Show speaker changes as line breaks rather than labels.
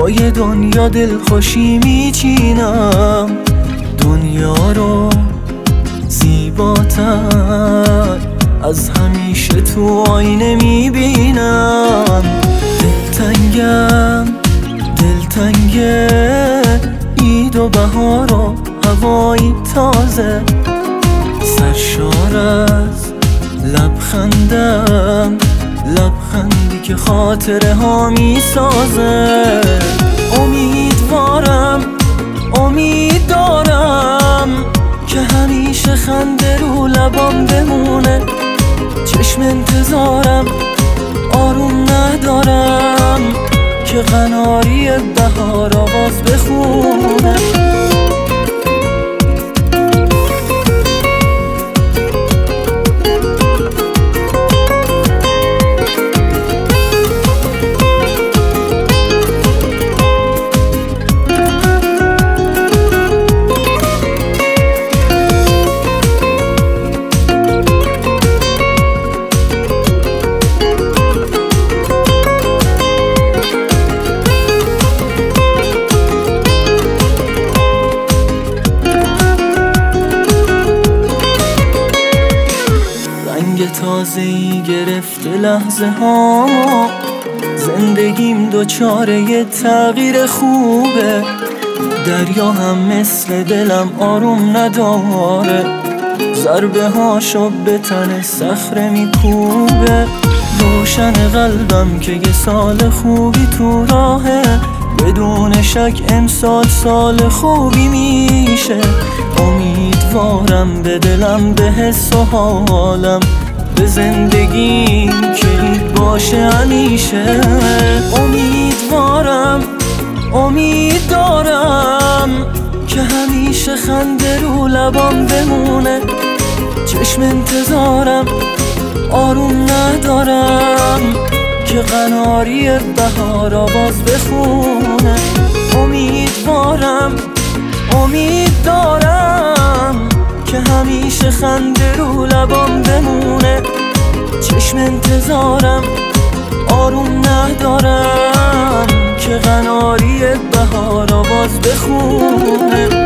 پای دنیا دلخوشی میچینم، دنیا رو زیباتر از همیشه تو آینه میبینم. دلتنگه عید و بهار و هوایی تازه، سرشار از لبخندم، لبخندی که خاطره ها میسازه. امید دارم که همیشه خنده رو لبام بمونه. چشم انتظارم، آروم ندارم که قناری بهار آواز بخونه. تازه‌ای گرفته لحظه ها، زندگیم دوچاره تغییر خوبه. دریا هم مثل دلم آروم نداره، ضربه هاشو به تن صخره میکوبه. روشن قلبم که یه سال خوبی تو راهه، بدون شک امسال سال خوبی میشه. امیدوارم به دلم، به حس و حالم، به زندگیم که عید باشه همیشه. امید دارم که همیشه خنده رو لبام بمونه. چشم انتظارم، آروم ندارم که قناری بهار آواز بخونه. امید دارم که همیشه خنده رو لبام بمونه. چشم انتظارم، آروم ندارم که قناری بهار آواز بخونه.